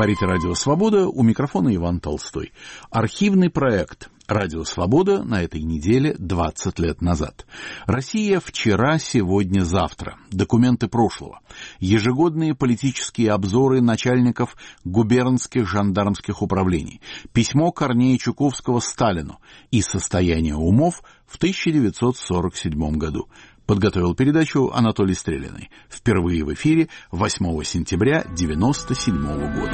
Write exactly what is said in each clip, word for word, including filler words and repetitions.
Говорит Радио Свобода, у микрофона Иван Толстой. Архивный проект «Радио Свобода» на этой неделе двадцать лет назад. Россия вчера, сегодня, завтра. Документы прошлого. Ежегодные политические обзоры начальников губернских жандармских управлений. Письмо Корнея Чуковского Сталину и состояние умов в тысяча девятьсот сорок седьмом году. Подготовил передачу Анатолий Стрелянный. Впервые в эфире восьмого сентября девяносто седьмого года.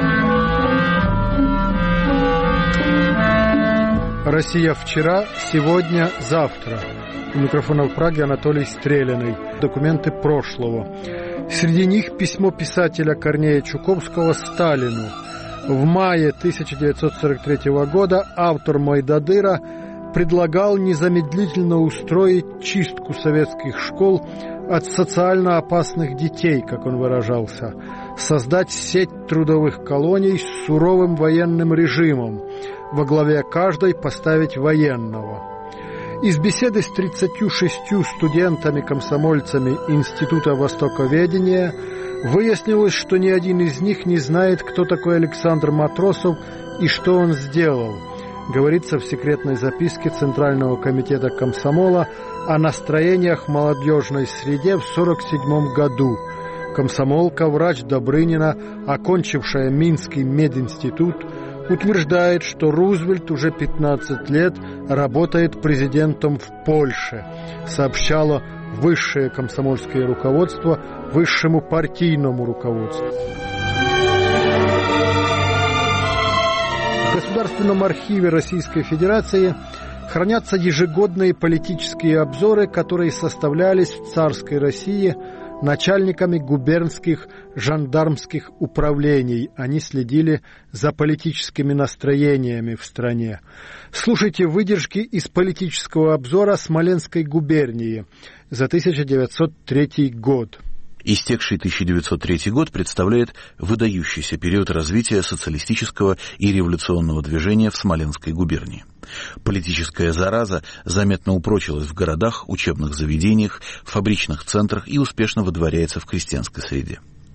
Россия вчера, сегодня, завтра. У микрофона в Праге Анатолий Стрелянный. Документы прошлого. Среди них письмо писателя Корнея Чуковского Сталину. В мае тысяча девятьсот сорок третьего года автор Мойдодыра предлагал незамедлительно устроить чистку советских школ от социально опасных детей, как он выражался, создать сеть трудовых колоний с суровым военным режимом, во главе каждой поставить военного. Из беседы с тридцатью шестью студентами-комсомольцами Института Востоковедения выяснилось, что ни один из них не знает, кто такой Александр Матросов и что он сделал. Говорится в секретной записке Центрального комитета комсомола о настроениях в молодежной среде в сорок седьмом году. Комсомолка, врач Добрынина, окончившая Минский мединститут, утверждает, что Рузвельт уже пятнадцать лет работает президентом в Польше, сообщало высшее комсомольское руководство высшему партийному руководству. В Государственном архиве Российской Федерации хранятся ежегодные политические обзоры, которые составлялись в царской России начальниками губернских жандармских управлений. Они следили за политическими настроениями в стране. Слушайте выдержки из политического обзора Смоленской губернии за тысяча девятьсот третий год. Истекший тысяча девятьсот третий год представляет выдающийся период развития социалистического и революционного движения в Смоленской губернии. Политическая зараза заметно упрочилась в городах, учебных заведениях, фабричных центрах и успешно выдворяется в крестьянской среде.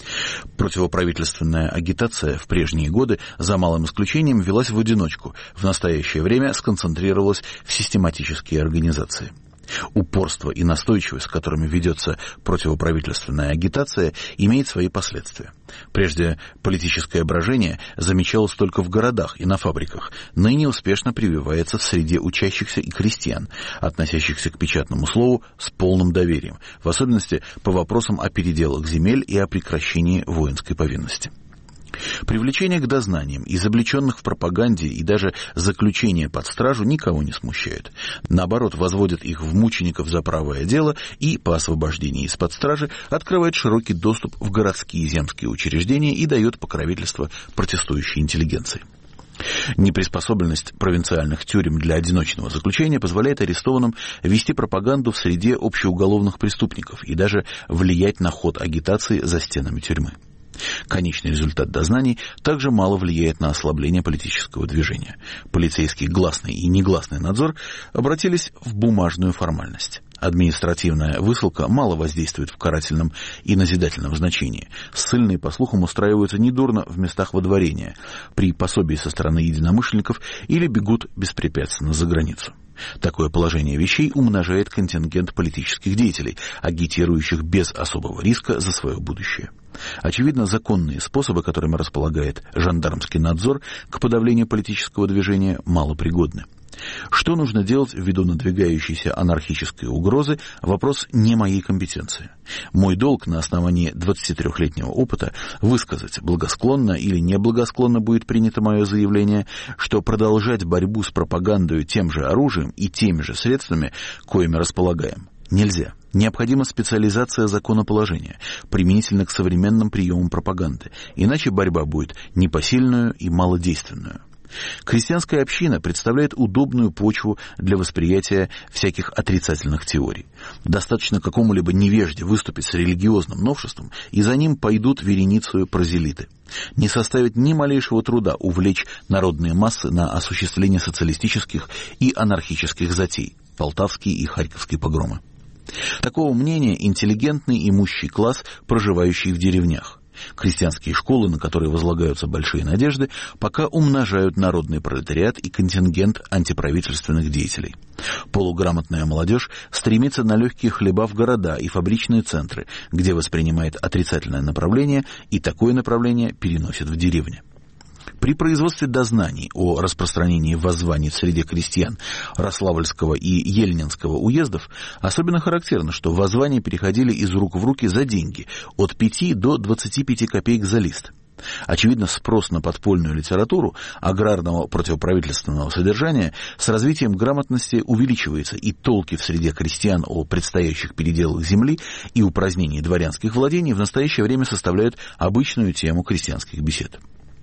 Противоправительственная агитация в прежние годы, за малым исключением, велась в одиночку, в настоящее время сконцентрировалась в систематические организации. Упорство и настойчивость, с которыми ведется противоправительственная агитация, имеет свои последствия. Прежде политическое брожение замечалось только в городах и на фабриках, ныне успешно прививается в среде учащихся и крестьян, относящихся к печатному слову с полным доверием, в особенности по вопросам о переделах земель и о прекращении воинской повинности. Привлечение к дознаниям, изобличенных в пропаганде и даже заключение под стражу никого не смущает. Наоборот, возводит их в мучеников за правое дело и, по освобождении из-под стражи, открывает широкий доступ в городские и земские учреждения и дает покровительство протестующей интеллигенции. Неприспособленность провинциальных тюрем для одиночного заключения позволяет арестованным вести пропаганду в среде общеуголовных преступников и даже влиять на ход агитации за стенами тюрьмы. Конечный результат дознаний также мало влияет на ослабление политического движения. Полицейский гласный и негласный надзор обратились в бумажную формальность. Административная высылка мало воздействует в карательном и назидательном значении. Ссыльные, по слухам, устраиваются недурно в местах водворения, при пособии со стороны единомышленников или бегут беспрепятственно за границу. Такое положение вещей умножает контингент политических деятелей, агитирующих без особого риска за свое будущее. Очевидно, законные способы, которыми располагает жандармский надзор к подавлению политического движения, малопригодны. Что нужно делать ввиду надвигающейся анархической угрозы – вопрос не моей компетенции. Мой долг на основании двадцатитрёхлетнего опыта высказать, благосклонно или неблагосклонно будет принято мое заявление, что продолжать борьбу с пропагандой тем же оружием и теми же средствами, коими располагаем, нельзя. Необходима специализация законоположения, применительно к современным приемам пропаганды, иначе борьба будет непосильную и малодейственную. Крестьянская община представляет удобную почву для восприятия всяких отрицательных теорий. Достаточно какому-либо невежде выступить с религиозным новшеством, и за ним пойдут вереницею прозелиты. Не составит ни малейшего труда увлечь народные массы на осуществление социалистических и анархических затей, Полтавский и Харьковский погромы. Такого мнения интеллигентный имущий класс, проживающий в деревнях. Крестьянские школы, на которые возлагаются большие надежды, пока умножают народный пролетариат и контингент антиправительственных деятелей. Полуграмотная молодежь стремится на легкие хлеба в города и фабричные центры, где воспринимает отрицательное направление и такое направление переносит в деревни. При производстве дознаний о распространении воззваний в среде крестьян Рославльского и Ельнинского уездов особенно характерно, что воззвания переходили из рук в руки за деньги от пяти до двадцати пяти копеек за лист. Очевидно, спрос на подпольную литературу аграрного противоправительственного содержания с развитием грамотности увеличивается, и толки в среде крестьян о предстоящих переделах земли и упразднении дворянских владений в настоящее время составляют обычную тему крестьянских бесед.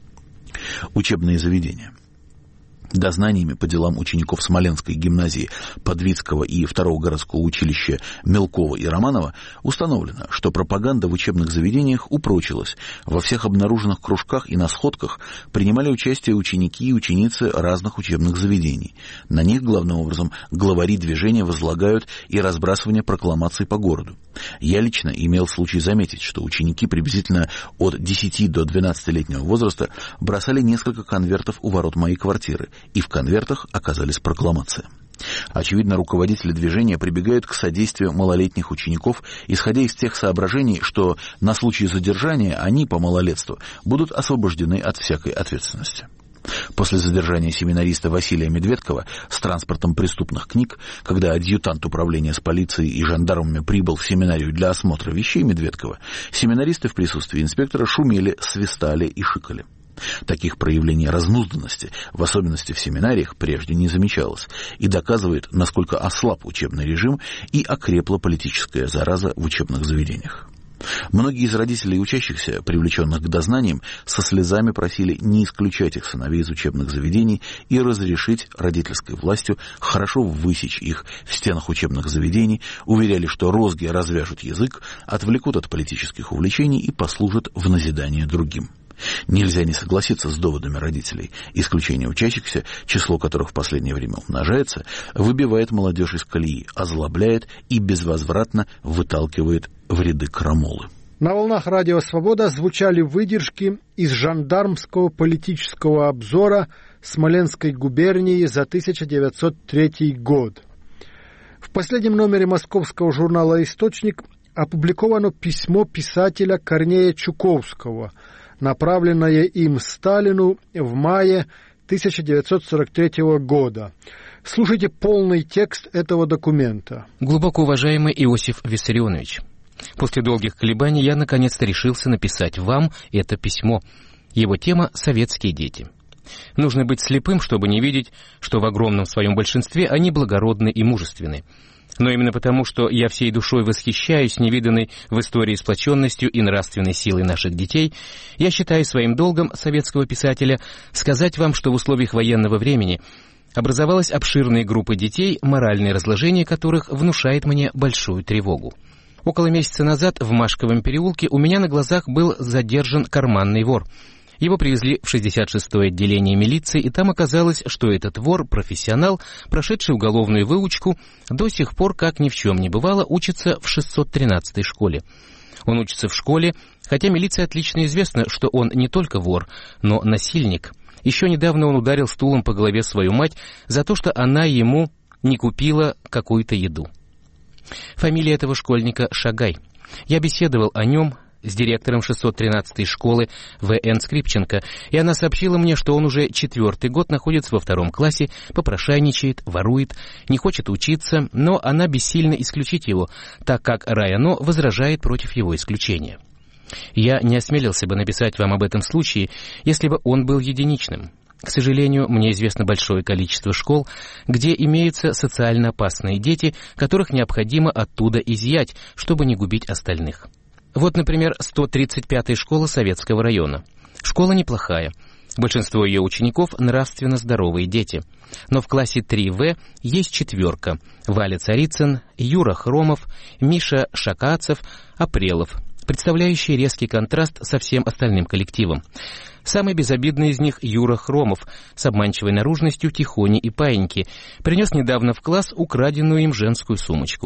Учебные заведения. Дознаниями по делам учеников Смоленской гимназии Подвицкого и второго городского училища Мелкова и Романова установлено, что пропаганда в учебных заведениях упрочилась. Во всех обнаруженных кружках и на сходках принимали участие ученики и ученицы разных учебных заведений. На них, главным образом, главари движения возлагают и разбрасывание прокламаций по городу. Я лично имел случай заметить, что ученики приблизительно от десяти до двенадцатилетнего возраста бросали несколько конвертов у ворот моей квартиры, и в конвертах оказались прокламации. Очевидно, руководители движения прибегают к содействию малолетних учеников, исходя из тех соображений, что на случай задержания они по малолетству будут освобождены от всякой ответственности. После задержания семинариста Василия Медведкова с транспортом преступных книг, когда адъютант управления с полицией и жандармами прибыл в семинарию для осмотра вещей Медведкова, семинаристы в присутствии инспектора шумели, свистали и шикали. Таких проявлений разнузданности, в особенности в семинариях, прежде не замечалось, и доказывает, насколько ослаб учебный режим и окрепла политическая зараза в учебных заведениях. Многие из родителей учащихся, привлеченных к дознаниям, со слезами просили не исключать их сыновей из учебных заведений и разрешить родительской властью хорошо высечь их в стенах учебных заведений, уверяли, что розги развяжут язык, отвлекут от политических увлечений и послужат в назидание другим. Нельзя не согласиться с доводами родителей. Исключение учащихся, число которых в последнее время умножается, выбивает молодежь из колеи, озлобляет и безвозвратно выталкивает в ряды крамолы. На волнах Радио Свобода звучали выдержки из жандармского политического обзора Смоленской губернии за тысяча девятьсот третий год. В последнем номере московского журнала «Источник» опубликовано письмо писателя Корнея Чуковского, направленное им Сталину в мае тысяча девятьсот сорок третьего года. Слушайте полный текст этого документа. Глубоко уважаемый Иосиф Виссарионович, после долгих колебаний я наконец-то решился написать вам это письмо. Его тема — «Советские дети». Нужно быть слепым, чтобы не видеть, что в огромном своем большинстве они благородны и мужественны. Но именно потому, что я всей душой восхищаюсь невиданной в истории сплоченностью и нравственной силой наших детей, я считаю своим долгом советского писателя сказать вам, что в условиях военного времени образовалась обширная группа детей, моральное разложение которых внушает мне большую тревогу. Около месяца назад в Машковом переулке у меня на глазах был задержан карманный вор. Его привезли в шестьдесят шестое отделение милиции, и там оказалось, что этот вор, профессионал, прошедший уголовную выучку, до сих пор, как ни в чем не бывало, учится в шестьсот тринадцатой школе. Он учится в школе, хотя милиции отлично известно, что он не только вор, но насильник. Еще недавно он ударил стулом по голове свою мать за то, что она ему не купила какую-то еду. Фамилия этого школьника Шагай. Я беседовал о нем с директором шестьсот тринадцатой школы В Н Скрипченко, и она сообщила мне, что он уже четвертый год находится во втором классе, попрошайничает, ворует, не хочет учиться, но она бессильна исключить его, так как районо возражает против его исключения. Я не осмелился бы написать вам об этом случае, если бы он был единичным. К сожалению, мне известно большое количество школ, где имеются социально опасные дети, которых необходимо оттуда изъять, чтобы не губить остальных. Вот, например, сто тридцать пятая школа Советского района. Школа неплохая. Большинство ее учеников нравственно здоровые дети. Но в классе три В есть четверка. Валя Царицын, Юра Хромов, Миша Шакацев, Апрелов, представляющие резкий контраст со всем остальным коллективом. Самый безобидный из них Юра Хромов, с обманчивой наружностью тихони и паиньки, принес недавно в класс украденную им женскую сумочку.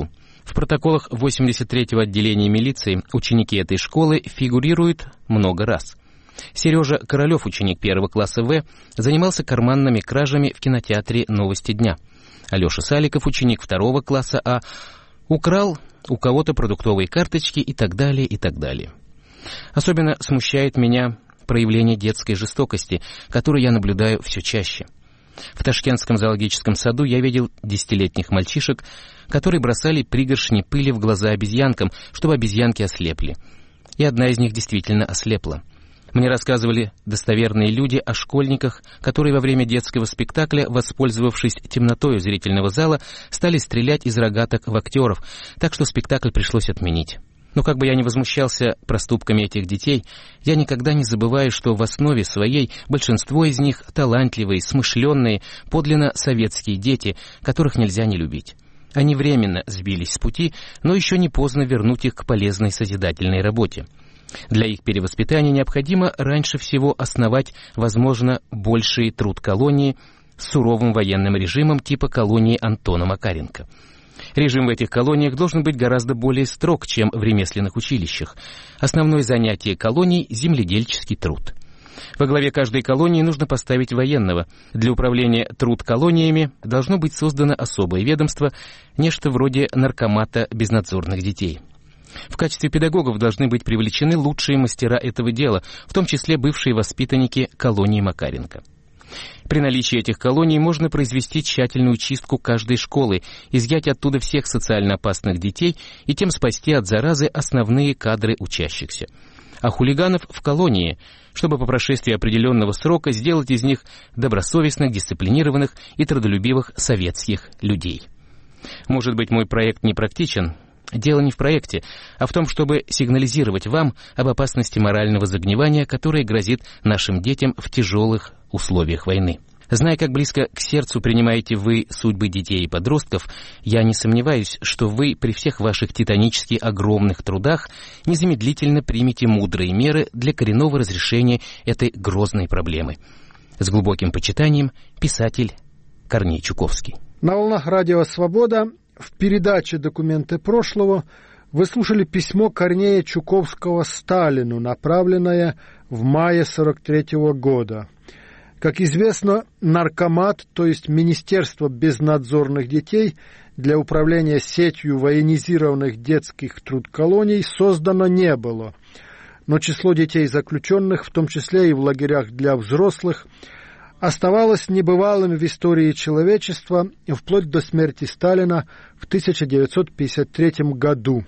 В протоколах восемьдесят третьего отделения милиции ученики этой школы фигурируют много раз. Сережа Королев, ученик первого класса В, занимался карманными кражами в кинотеатре «Новости дня». Алеша Саликов, ученик второго класса А, украл у кого-то продуктовые карточки и так далее, и так далее. Особенно смущает меня проявление детской жестокости, которую я наблюдаю все чаще. В Ташкентском зоологическом саду я видел десятилетних мальчишек, которые бросали пригоршни пыли в глаза обезьянкам, чтобы обезьянки ослепли. И одна из них действительно ослепла. Мне рассказывали достоверные люди о школьниках, которые во время детского спектакля, воспользовавшись темнотой зрительного зала, стали стрелять из рогаток в актеров, так что спектакль пришлось отменить. Но как бы я ни возмущался проступками этих детей, я никогда не забываю, что в основе своей большинство из них талантливые, смышленные, подлинно советские дети, которых нельзя не любить. Они временно сбились с пути, но еще не поздно вернуть их к полезной созидательной работе. Для их перевоспитания необходимо раньше всего основать, возможно, больший труд колонии с суровым военным режимом типа колонии Антона Макаренко. Режим в этих колониях должен быть гораздо более строг, чем в ремесленных училищах. Основное занятие колоний – земледельческий труд. Во главе каждой колонии нужно поставить военного. Для управления труд колониями должно быть создано особое ведомство, нечто вроде наркомата безнадзорных детей. В качестве педагогов должны быть привлечены лучшие мастера этого дела, в том числе бывшие воспитанники колонии Макаренко. При наличии этих колоний можно произвести тщательную чистку каждой школы, изъять оттуда всех социально опасных детей и тем спасти от заразы основные кадры учащихся. А хулиганов в колонии, чтобы по прошествии определенного срока сделать из них добросовестных, дисциплинированных и трудолюбивых советских людей. Может быть, мой проект не практичен? Дело не в проекте, а в том, чтобы сигнализировать вам об опасности морального загнивания, которое грозит нашим детям в тяжелых условиях войны. Зная, как близко к сердцу принимаете вы судьбы детей и подростков, я не сомневаюсь, что вы при всех ваших титанически огромных трудах незамедлительно примете мудрые меры для коренного разрешения этой грозной проблемы. С глубоким почитанием, писатель Корней Чуковский. На волнах радио «Свобода» в передаче «Документы прошлого» вы слушали письмо Корнея Чуковского Сталину, направленное в мае сорок третьего года. Как известно, наркомат, то есть Министерство безнадзорных детей, для управления сетью военизированных детских трудколоний создано не было. Но число детей заключенных, в том числе и в лагерях для взрослых, оставалось небывалым в истории человечества вплоть до смерти Сталина в тысяча девятьсот пятьдесят третьем году.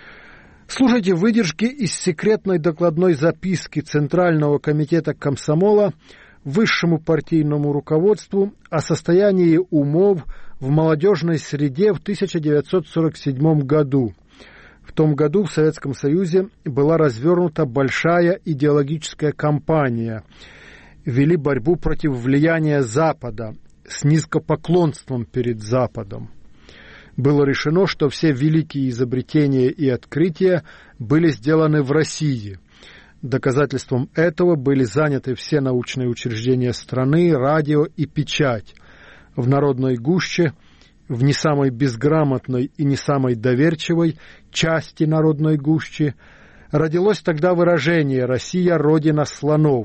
Слушайте выдержки из секретной докладной записки Центрального комитета комсомола высшему партийному руководству о состоянии умов в молодежной среде в тысяча девятьсот сорок седьмом году. В том году в Советском Союзе была развернута большая идеологическая кампания. Вели борьбу против влияния Запада с низкопоклонством перед Западом. Было решено, что все великие изобретения и открытия были сделаны в России. Доказательством этого были заняты все научные учреждения страны, радио и печать. В народной гуще, в не самой безграмотной и не самой доверчивой части народной гущи, родилось тогда выражение «Россия – родина слонов».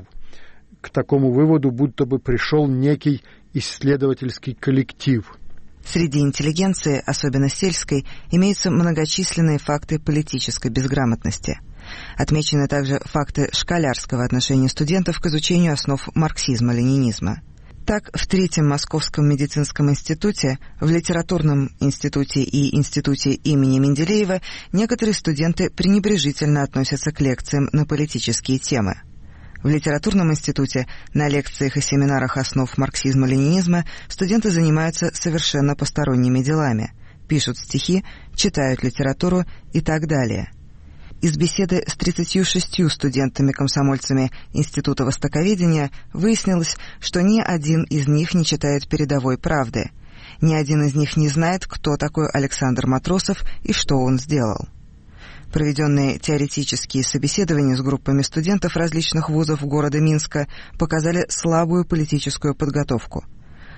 К такому выводу будто бы пришел некий исследовательский коллектив. Среди интеллигенции, особенно сельской, имеются многочисленные факты политической безграмотности. Отмечены также факты школярского отношения студентов к изучению основ марксизма-ленинизма. Так, в Третьем Московском медицинском институте, в Литературном институте и институте имени Менделеева некоторые студенты пренебрежительно относятся к лекциям на политические темы. В Литературном институте на лекциях и семинарах основ марксизма-ленинизма студенты занимаются совершенно посторонними делами, пишут стихи, читают литературу и так далее. Из беседы с тридцатью шестью студентами-комсомольцами Института Востоковедения выяснилось, что ни один из них не читает передовой правды. Ни один из них не знает, кто такой Александр Матросов и что он сделал. Проведенные теоретические собеседования с группами студентов различных вузов города Минска показали слабую политическую подготовку.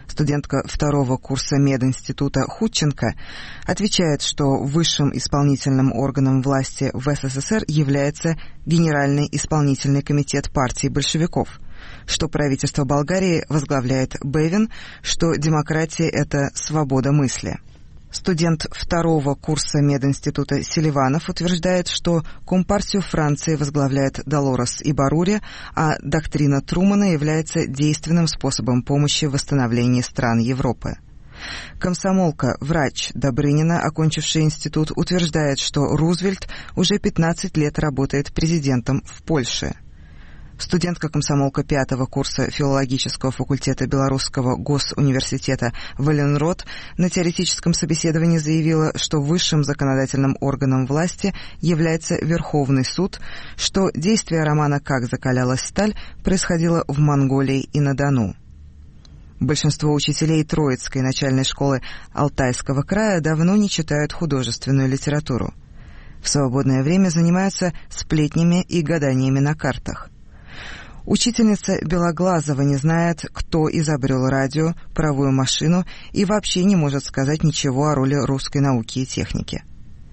Студентка второго курса мединститута Худченко отвечает, что высшим исполнительным органом власти в СССР является Генеральный исполнительный комитет партии большевиков, что правительство Болгарии возглавляет Бевин, что демократия – это свобода мысли. Студент второго курса мединститута Селиванов утверждает, что Компартию Франции возглавляет Долорес Ибарури, а доктрина Трумана является действенным способом помощи в восстановлении стран Европы. Комсомолка, врач Добрынина, окончившая институт, утверждает, что Рузвельт уже пятнадцать лет работает президентом в Польше. Студентка-комсомолка пятого курса филологического факультета Белорусского госуниверситета Валенрод на теоретическом собеседовании заявила, что высшим законодательным органом власти является Верховный суд, что действие романа «Как закалялась сталь» происходило в Монголии и на Дону. Большинство учителей Троицкой начальной школы Алтайского края давно не читают художественную литературу. В свободное время занимаются сплетнями и гаданиями на картах. Учительница Белоглазова не знает, кто изобрел радио, паровую машину и вообще не может сказать ничего о роли русской науки и техники.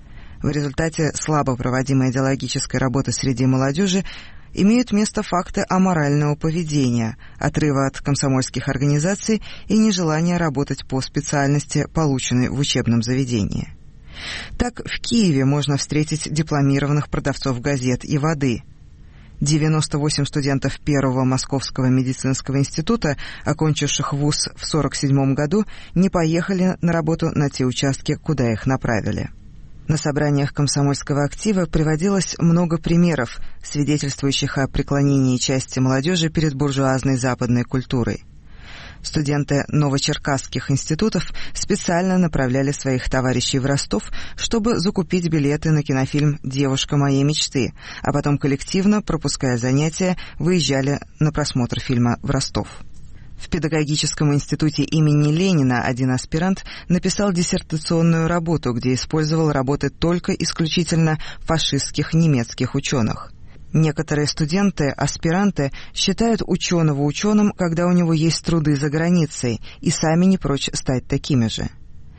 В результате слабо проводимой идеологической работы среди молодежи имеют место факты аморального поведения, отрыва от комсомольских организаций и нежелания работать по специальности, полученной в учебном заведении. Так, в Киеве можно встретить дипломированных продавцов газет и воды. девяносто восемь студентов первого Московского медицинского института, окончивших вуз в сорок седьмом году, не поехали на работу на те участки, куда их направили. На собраниях комсомольского актива приводилось много примеров, свидетельствующих о преклонении части молодежи перед буржуазной западной культурой. Студенты новочеркасских институтов специально направляли своих товарищей в Ростов, чтобы закупить билеты на кинофильм «Девушка моей мечты», а потом коллективно, пропуская занятия, выезжали на просмотр фильма в Ростов. В педагогическом институте имени Ленина один аспирант написал диссертационную работу, где использовал работы только исключительно фашистских немецких ученых. Некоторые студенты, аспиранты, считают ученого ученым, когда у него есть труды за границей, и сами не прочь стать такими же.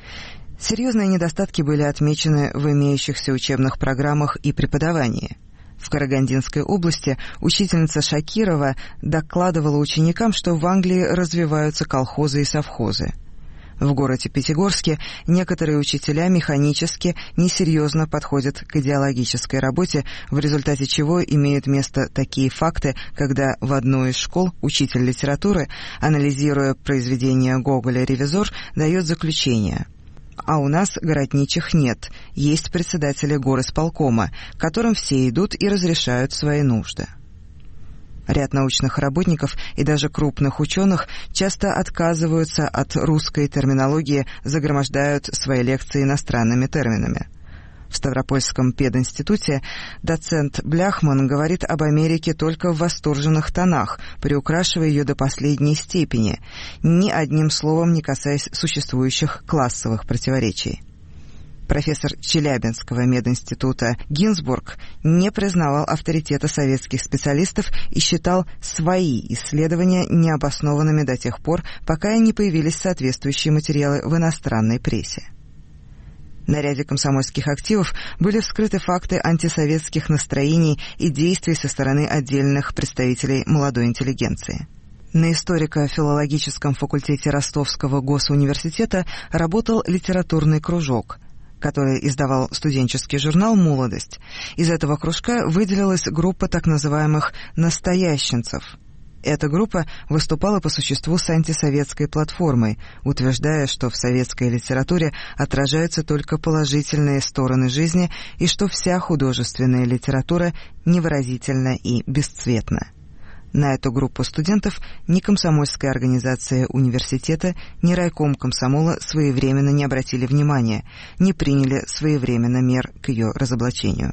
Серьезные недостатки были отмечены в имеющихся учебных программах и преподавании. В Карагандинской области учительница Шакирова докладывала ученикам, что в Англии развиваются колхозы и совхозы. В городе Пятигорске некоторые учителя механически, несерьезно подходят к идеологической работе, в результате чего имеют место такие факты, когда в одной из школ учитель литературы, анализируя произведение Гоголя «Ревизор», дает заключение: «А у нас городничих нет, есть председатели горисполкома, к которым все идут и разрешают свои нужды». Ряд научных работников и даже крупных ученых часто отказываются от русской терминологии, загромождают свои лекции иностранными терминами. В Ставропольском пединституте доцент Бляхман говорит об Америке только в восторженных тонах, приукрашивая ее до последней степени, ни одним словом не касаясь существующих классовых противоречий. Профессор Челябинского мединститута Гинзбург не признавал авторитета советских специалистов и считал свои исследования необоснованными до тех пор, пока не появились соответствующие материалы в иностранной прессе. На ряде комсомольских активов были вскрыты факты антисоветских настроений и действий со стороны отдельных представителей молодой интеллигенции. На историко-филологическом факультете Ростовского госуниверситета работал литературный кружок, который издавал студенческий журнал «Молодость». Из этого кружка выделилась группа так называемых «настоященцев». Эта группа выступала по существу с антисоветской платформой, утверждая, что в советской литературе отражаются только положительные стороны жизни и что вся художественная литература невыразительна и бесцветна. На эту группу студентов ни комсомольская организация университета, ни райком комсомола своевременно не обратили внимания, не приняли своевременно мер к ее разоблачению.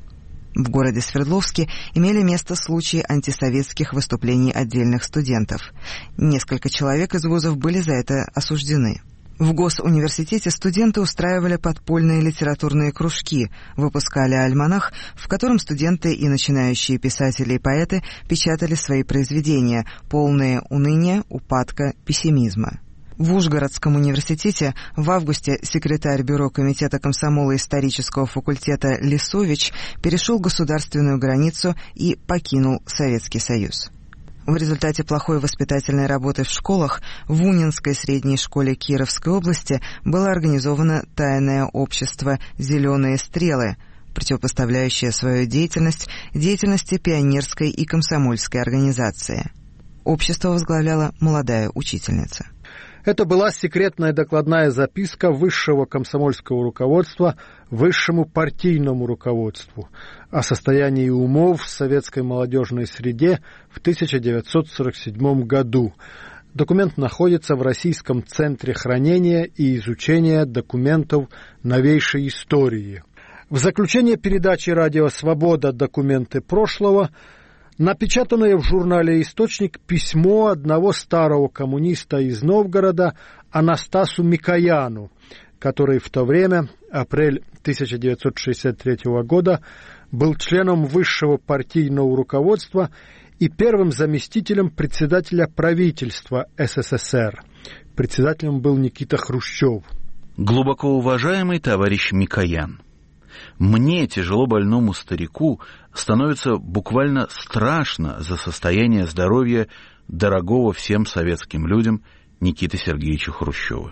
В городе Свердловске имели место случаи антисоветских выступлений отдельных студентов. Несколько человек из вузов были за это осуждены. В госуниверситете студенты устраивали подпольные литературные кружки, выпускали альманах, в котором студенты и начинающие писатели и поэты печатали свои произведения, полные уныния, упадка, пессимизма. В Ужгородском университете в августе секретарь бюро комитета комсомола исторического факультета Лисович перешел государственную границу и покинул Советский Союз. В результате плохой воспитательной работы в школах в Унинской средней школе Кировской области было организовано тайное общество «Зеленые стрелы», противопоставляющее свою деятельность деятельности пионерской и комсомольской организации. Общество возглавляла молодая учительница. Это была секретная докладная записка высшего комсомольского руководства высшему партийному руководству о состоянии умов в советской молодежной среде в тысяча девятьсот сорок седьмом году. Документ находится в Российском центре хранения и изучения документов новейшей истории. В заключение передачи «Радио Свобода. Документы прошлого» напечатанное в журнале «Источник» письмо одного старого коммуниста из Новгорода Анастасу Микояну, который в то время, апрель тысяча девятьсот шестьдесят третьего года, был членом высшего партийного руководства и первым заместителем председателя правительства СССР. Председателем был Никита Хрущев. Глубоко уважаемый товарищ Микоян, мне, тяжело больному старику, становится буквально страшно за состояние здоровья дорогого всем советским людям Никиты Сергеевича Хрущева.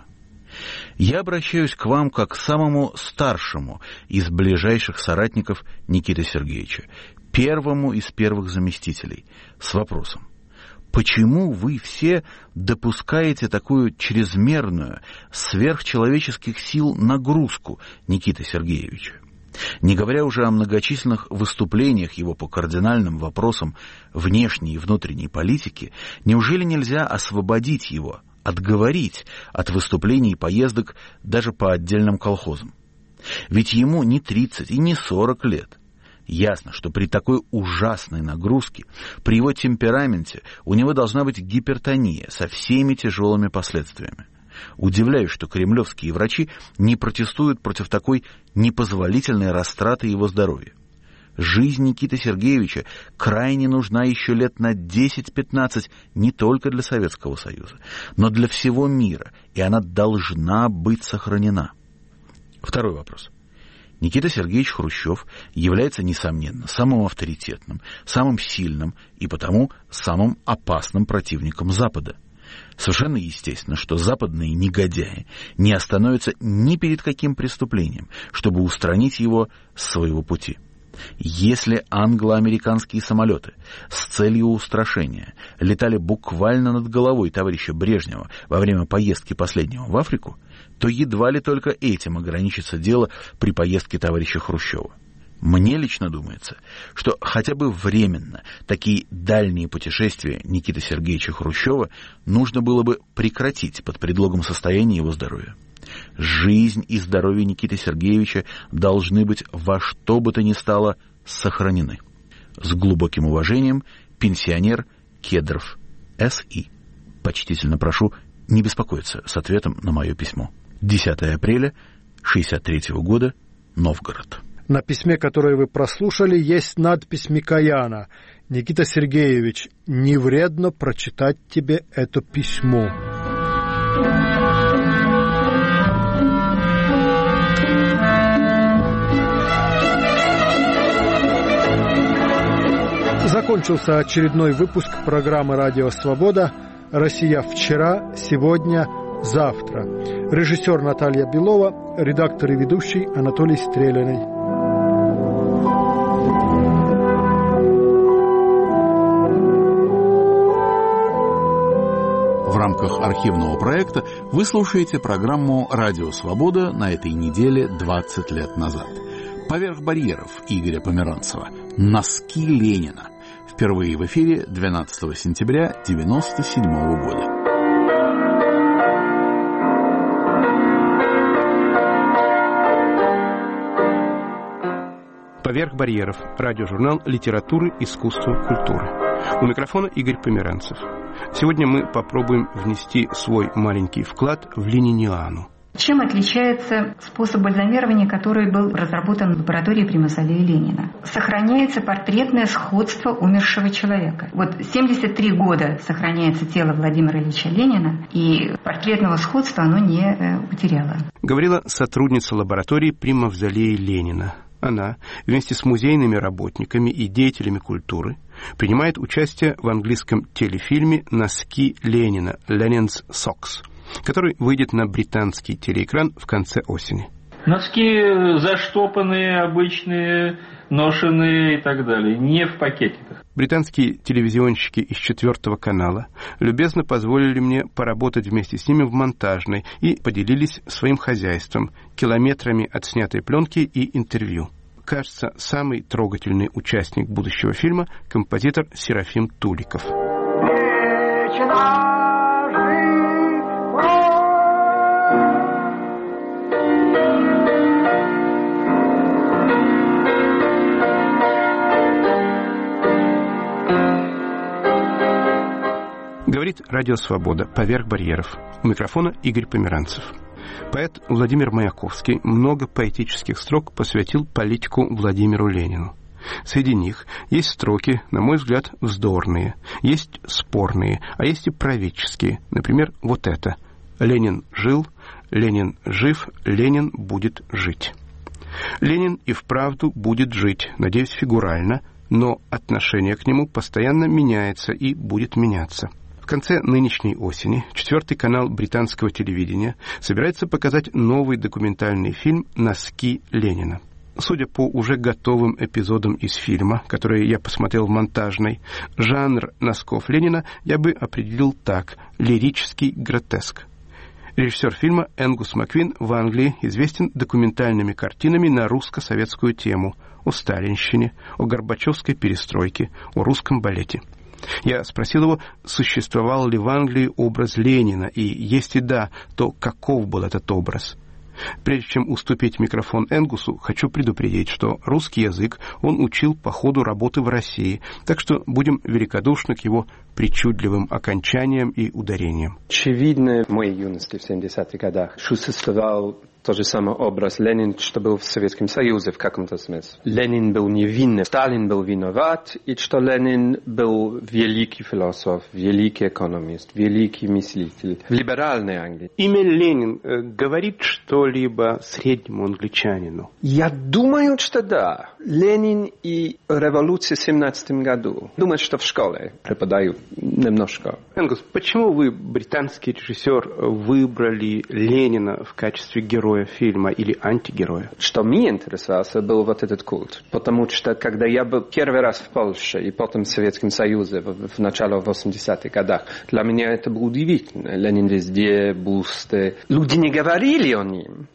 Я обращаюсь к вам как к самому старшему из ближайших соратников Никиты Сергеевича, первому из первых заместителей, с вопросом: почему вы все допускаете такую чрезмерную, сверхчеловеческих сил нагрузку Никиты Сергеевича? Не говоря уже о многочисленных выступлениях его по кардинальным вопросам внешней и внутренней политики, неужели нельзя освободить его, отговорить от выступлений и поездок даже по отдельным колхозам? Ведь ему не тридцать и не сорок лет. Ясно, что при такой ужасной нагрузке, при его темпераменте, у него должна быть гипертония со всеми тяжелыми последствиями. Удивляюсь, что кремлевские врачи не протестуют против такой непозволительной растраты его здоровья. Жизнь Никиты Сергеевича крайне нужна еще лет на десять-пятнадцать не только для Советского Союза, но для всего мира, и она должна быть сохранена. Второй вопрос. Никита Сергеевич Хрущев является, несомненно, самым авторитетным, самым сильным и потому самым опасным противником Запада. Совершенно естественно, что западные негодяи не остановятся ни перед каким преступлением, чтобы устранить его с своего пути. Если англо-американские самолеты с целью устрашения летали буквально над головой товарища Брежнева во время поездки последнего в Африку, то едва ли только этим ограничится дело при поездке товарища Хрущева. Мне лично думается, что хотя бы временно такие дальние путешествия Никиты Сергеевича Хрущева нужно было бы прекратить под предлогом состояния его здоровья. Жизнь и здоровье Никиты Сергеевича должны быть во что бы то ни стало сохранены. С глубоким уважением, пенсионер Кедров С И Почтительно прошу не беспокоиться с ответом на мое письмо. десятого апреля шестьдесят третьего года, Новгород. На письме, которое вы прослушали, есть надпись Микояна: «Никита Сергеевич, не вредно прочитать тебе это письмо». Закончился очередной выпуск программы «Радио Свобода». «Россия вчера, сегодня, завтра». Режиссер Наталья Белова, редактор и ведущий Анатолий Стреляный. В рамках архивного проекта вы слушаете программу «Радио Свобода» на этой неделе двадцать лет назад. «Поверх барьеров» Игоря Померанцева. «Носки Ленина». Впервые в эфире двенадцатого сентября девяносто седьмого года. «Поверх барьеров» – радиожурнал литературы, искусства, культуры. У микрофона Игорь Померанцев. Сегодня мы попробуем внести свой маленький вклад в лениниану. Чем отличается способ бальзамирования, который был разработан в лаборатории при Мавзолее Ленина? Сохраняется портретное сходство умершего человека. Вот семьдесят три года сохраняется тело Владимира Ильича Ленина, и портретного сходства оно не потеряло. Говорила сотрудница лаборатории при Мавзолее Ленина. Она вместе с музейными работниками и деятелями культуры принимает участие в английском телефильме «Носки Ленина» «Lenin's Socks», который выйдет на британский телеэкран в конце осени. Носки заштопанные, обычные, ношенные и так далее, не в пакетиках. Британские телевизионщики из четвертого канала любезно позволили мне поработать вместе с ними в монтажной и поделились своим хозяйством, километрами отснятой пленки и интервью. Кажется, самый трогательный участник будущего фильма – композитор Серафим Туликов. Говорит Радио Свобода «Поверх барьеров». У микрофона Игорь Померанцев. Поэт Владимир Маяковский много поэтических строк посвятил политику Владимиру Ленину. Среди них есть строки, на мой взгляд, вздорные, есть спорные, а есть и правительские. Например, вот это: «Ленин жил, Ленин жив, Ленин будет жить». Ленин и вправду будет жить, надеюсь, фигурально, но отношение к нему постоянно меняется и будет меняться. В конце нынешней осени четвертый канал британского телевидения собирается показать новый документальный фильм «Носки Ленина». Судя по уже готовым эпизодам из фильма, которые я посмотрел в монтажной, жанр «Носков Ленина» я бы определил так – лирический гротеск. Режиссер фильма Энгус Маквин в Англии известен документальными картинами на русско-советскую тему о сталинщине, о горбачевской перестройке, о русском балете. Я спросил его, существовал ли в Англии образ Ленина, и если да, то каков был этот образ. Прежде чем уступить микрофон Энгусу, хочу предупредить, что русский язык он учил по ходу работы в России, так что будем великодушны к его причудливым окончаниям и ударениям. Очевидно, в моей юности в семидесятых годах существовал тот же самый образ Ленин, что был в Советском Союзе в каком-то смысле. Ленин был невинный, Сталин был виноват, и что Ленин был великий философ, великий экономист, великий мыслитель в либеральной Англии. Имя Ленин э, говорит что-либо среднему англичанину? Я думаю, что да. Ленин и революция в семнадцатом году. Думаю, что в школе преподают немножко. Энгус, почему вы, британский режиссер, выбрали Ленина в качестве героя фильма или антигероя? Что меня интересовался, был вот этот культ. Потому что, когда я был первый раз в Польше и потом в Советском Союзе в, в начале восьмидесятых годах, для меня это было удивительно. Ленин везде, бусты. Люди не говорили о нем.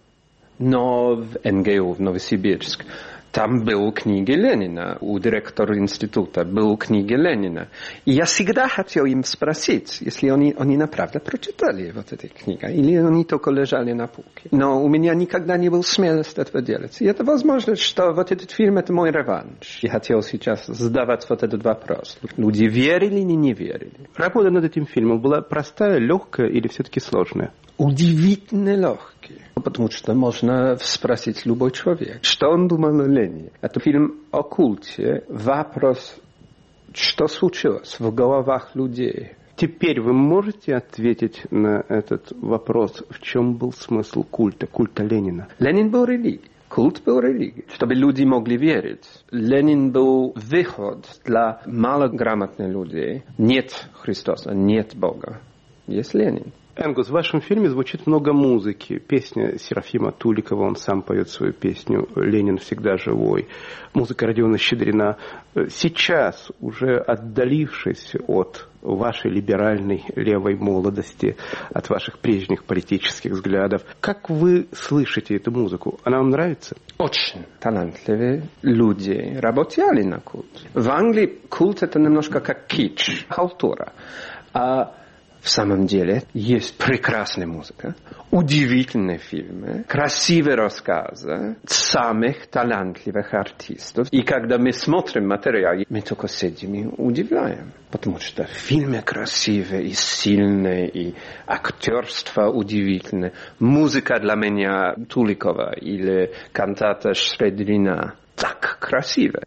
Но в эн гэ о, в Новосибирск, там был книги Ленина, у директора института был книги Ленина. И я всегда хотел им спросить, если они, они направда прочитали вот эти книги, или они только лежали на полке. Но у меня никогда не было смелости этого делать. И это возможно, что вот этот фильм – это мой реванш. Я хотел сейчас задавать вот этот вопрос. Люди верили или не верили? Работа над этим фильмом была простая, легкая или все-таки сложная? Удивительно легкий. Потому что можно спросить любой человек, что он думал о Ленине. Это фильм о культе. Вопрос, что случилось в головах людей. Теперь вы можете ответить на этот вопрос, в чем был смысл культа, культа Ленина? Ленин был религией. Культ был религией, чтобы люди могли верить. Ленин был выход для малограмотных людей. Нет Христоса, нет Бога. Есть Ленин. Энгус, в вашем фильме звучит много музыки. Песня Серафима Туликова, он сам поет свою песню «Ленин всегда живой». Музыка Родиона Щедрина. Сейчас, уже отдалившись от вашей либеральной левой молодости, от ваших прежних политических взглядов, как вы слышите эту музыку? Она вам нравится? Очень талантливые люди работали на культ. В Англии культ – это немножко как кич, халтура. А В самом деле есть прекрасная музыка, удивительные фильмы, красивые рассказы самых талантливых артистов. И когда мы смотрим материал, мы только сидим и удивляем. Потому что фильмы красивые и сильные, и актерство удивительное. Музыка для меня Туликова или кантата Шредрина так красивая.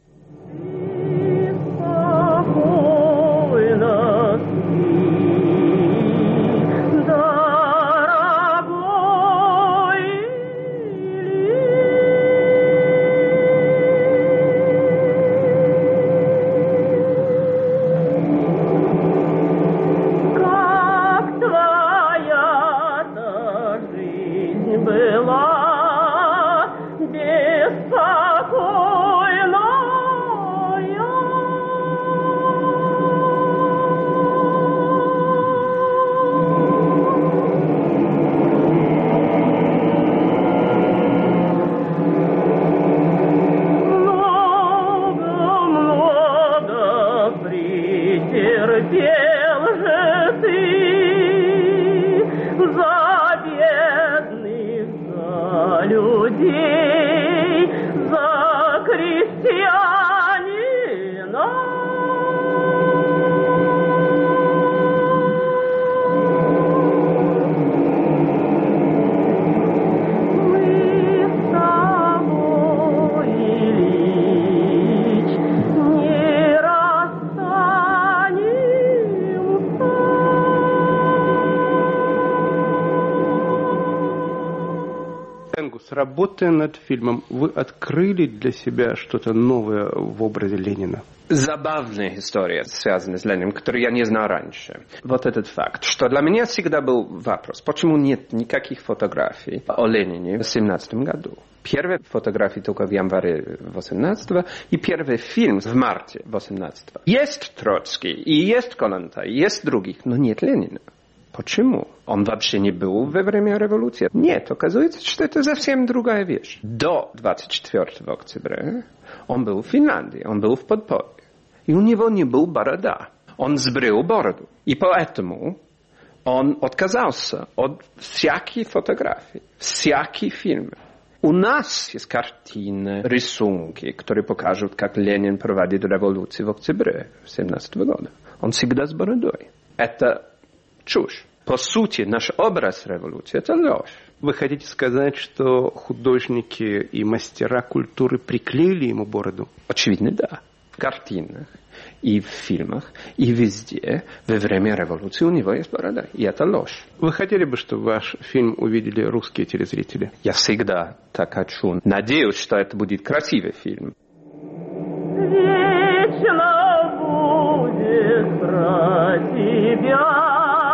Работая над фильмом, вы открыли для себя что-то новое в образе Ленина? Забавная история, связанная с Лениным, которую я не знал раньше. Вот этот факт, что для меня всегда был вопрос, почему нет никаких фотографий о Ленине в семнадцатом году. Первые фотографии только в январе восемнадцатого и первый фильм в марте восемнадцатого. Есть Троцкий, и есть Коллонтай, и есть других, но нет Ленина. Почему? Он вообще не был во время революции? Нет, оказывается, что это совсем другая вещь. До двадцать четвёртого октября он был в Финляндии, он был в подполье. И у него не был борода. Он сбрил бороду. И поэтому он отказался от всяких фотографий, всяких фильмов. У нас есть картины, рисунки, которые покажут, как Ленин проводит революцию в октябре семнадцатого года. Он всегда с бородой. Это чушь. По сути, наш образ революции – это ложь. Вы хотите сказать, что художники и мастера культуры приклеили ему бороду? Очевидно, да. В картинах и в фильмах, и везде во время революции у него есть борода. И это ложь. Вы хотели бы, чтобы ваш фильм увидели русские телезрители? Я всегда так хочу. Надеюсь, что это будет красивый фильм. Вечно будет про тебя.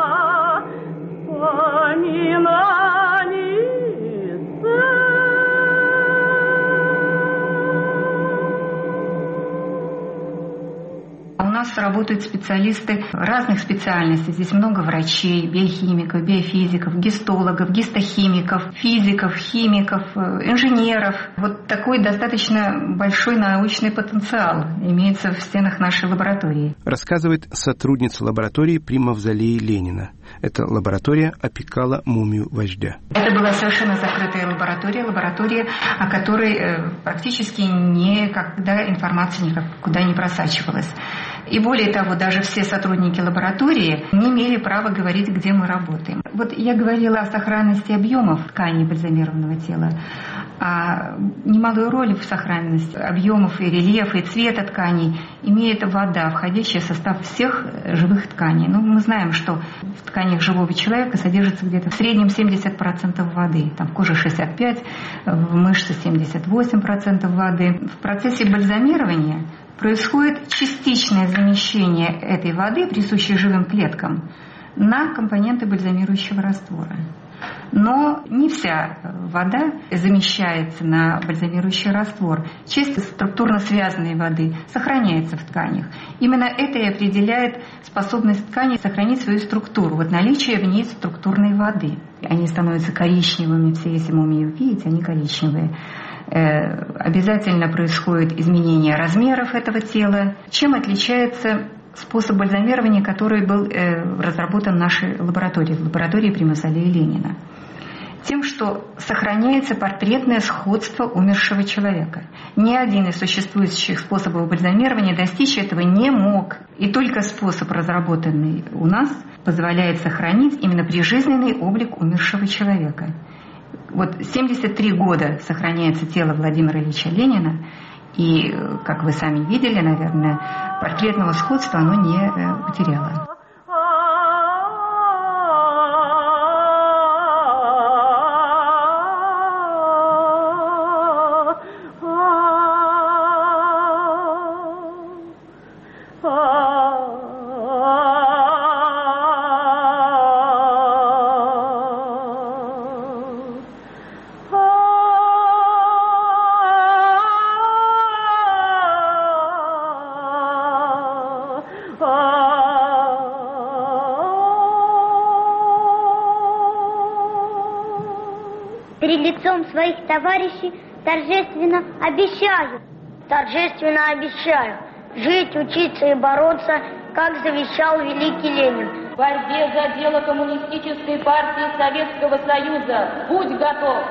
У нас работают специалисты разных специальностей. Здесь много врачей, биохимиков, биофизиков, гистологов, гистохимиков, физиков, химиков, инженеров. Вот такой достаточно большой научный потенциал имеется в стенах нашей лаборатории. Рассказывает сотрудница лаборатории при мавзолее Ленина. Эта лаборатория опекала мумию вождя. Это была совершенно закрытая лаборатория, лаборатория, о которой практически никогда информация никуда не просачивалась. И более того, даже все сотрудники лаборатории не имели права говорить, где мы работаем. Вот я говорила о сохранности объемов тканей бальзамированного тела, а немалую роль в сохранности объемов и рельефа, и цвета тканей имеет вода, входящая в состав всех живых тканей. Ну, мы знаем, что в тканях живого человека содержится где-то в среднем семьдесят процентов воды. Там в коже шестьдесят пять процентов, в мышце семьдесят восемь процентов воды. В процессе бальзамирования происходит частичное замещение этой воды, присущей живым клеткам, на компоненты бальзамирующего раствора. Но не вся вода замещается на бальзамирующий раствор. Часть структурно связанной воды сохраняется в тканях. Именно это и определяет способность ткани сохранить свою структуру. Вот наличие в ней структурной воды. Они становятся коричневыми, все, если мы умеем видеть, они коричневые. Обязательно происходит изменение размеров этого тела. Чем отличается способ бальзамирования, который был э, разработан в нашей лаборатории, в лаборатории при Мавзолее Ленина. Тем, что сохраняется портретное сходство умершего человека. Ни один из существующих способов бальзамирования достичь этого не мог. И только способ, разработанный у нас, позволяет сохранить именно прижизненный облик умершего человека. Вот семьдесят три года сохраняется тело Владимира Ильича Ленина, и, как вы сами видели, наверное, портретного сходства оно не потеряло. Перед лицом своих товарищей торжественно обещаю, торжественно обещаю жить, учиться и бороться, как завещал великий Ленин. В борьбе за дело коммунистической партии Советского Союза будь готов.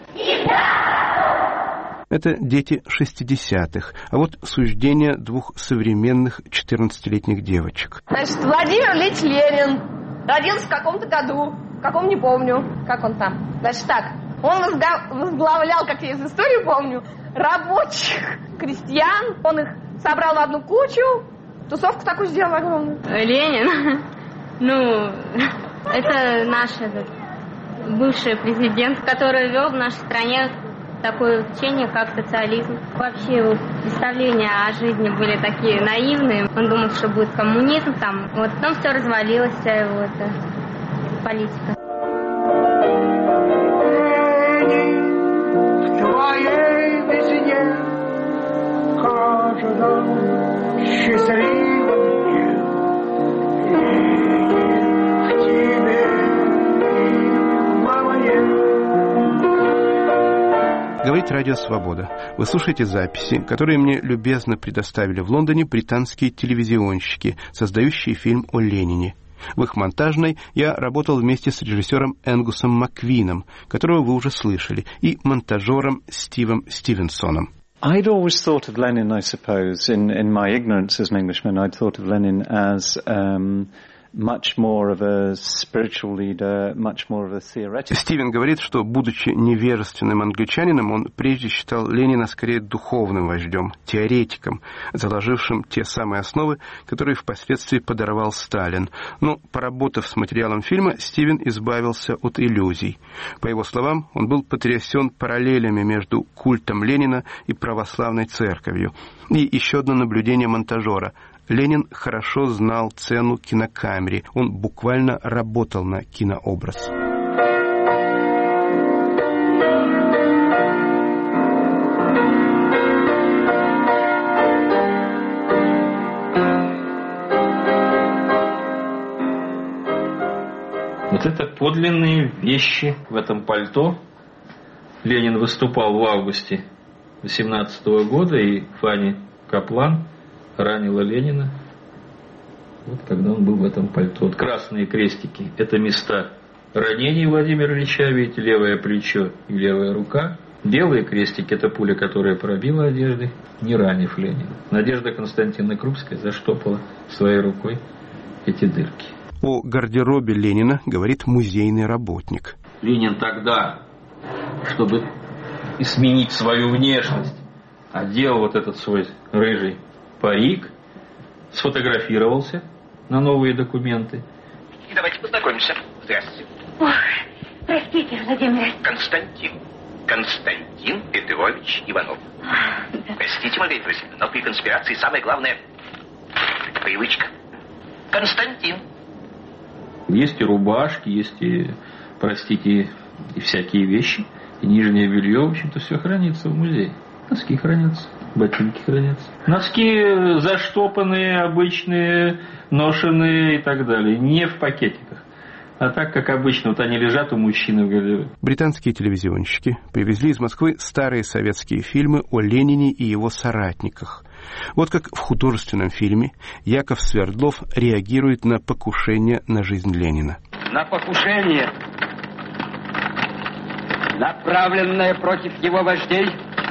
Всегда! Это дети шестидесятых, а вот суждения двух современных четырнадцатилетних девочек. Значит, Владимир Ильич Ленин родился в каком-то году, в каком не помню, как он там. Значит так, он возглавлял, как я из истории помню, рабочих крестьян, он их собрал в одну кучу, тусовку такую сделал огромную. Ленин, ну, это наш этот, бывший президент, который вел в нашей стране такое учение, как социализм. Вообще его представления о жизни были такие наивные. Он думал, что будет коммунизм там. Вот потом все развалилось, вся его эта политика. В твоей весне каждом счастливом дне, в тебе и во мне. Говорит Радио Свобода. Вы слушаете записи, которые мне любезно предоставили в Лондоне британские телевизионщики, создающие фильм о Ленине. В их монтажной я работал вместе с режиссером Энгусом Маквином, которого вы уже слышали, и монтажером Стивом Стивенсоном. I'd always thought of Lenin, I suppose, in, in my ignorance as an Englishman, I'd thought of Lenin as um, much more of a spiritual leader, much more of a theoretical. Стивен говорит, что, будучи невежественным англичанином, он прежде считал Ленина скорее духовным вождем, теоретиком, заложившим те самые основы, которые впоследствии подорвал Сталин. Но, поработав с материалом фильма, Стивен избавился от иллюзий. По его словам, он был потрясен параллелями между культом Ленина и православной церковью. И еще одно наблюдение монтажера. Ленин хорошо знал цену кинокамере. Он буквально работал на кинообраз. Вот это подлинные вещи в этом пальто. Ленин выступал в августе восемнадцатого года, и Фанни Каплан ранила Ленина, вот когда он был в этом пальто. Вот красные крестики – это места ранений Владимира Ильича, видите, левое плечо и левая рука. Белые крестики – это пуля, которая пробила одежды, не ранив Ленина. Надежда Константиновна Крупская заштопала своей рукой эти дырки. О гардеробе Ленина говорит музейный работник. Ленин тогда, чтобы сменить свою внешность, одел вот этот свой рыжий парик, сфотографировался на новые документы. И давайте познакомимся. Здравствуйте. Ох, простите, Владимир. Константин. Константин Петрович Иванов. А, да. Простите, Маргарита Васильевна, но при конспирации самое главное — привычка. Константин. Есть и рубашки, есть и, простите, и всякие вещи. И нижнее белье, в общем-то, все хранится в музее. Носки хранятся, ботинки хранятся. Носки заштопанные, обычные, ношенные и так далее. Не в пакетиках. А так, как обычно, вот они лежат у мужчины в гардеробе. Британские телевизионщики привезли из Москвы старые советские фильмы о Ленине и его соратниках. Вот как в художественном фильме Яков Свердлов реагирует на покушение на жизнь Ленина. На покушение, направленное против его вождей,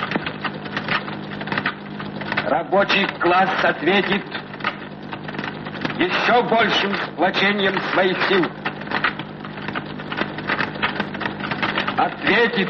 рабочий класс ответит еще большим сплочением своих сил. Ответит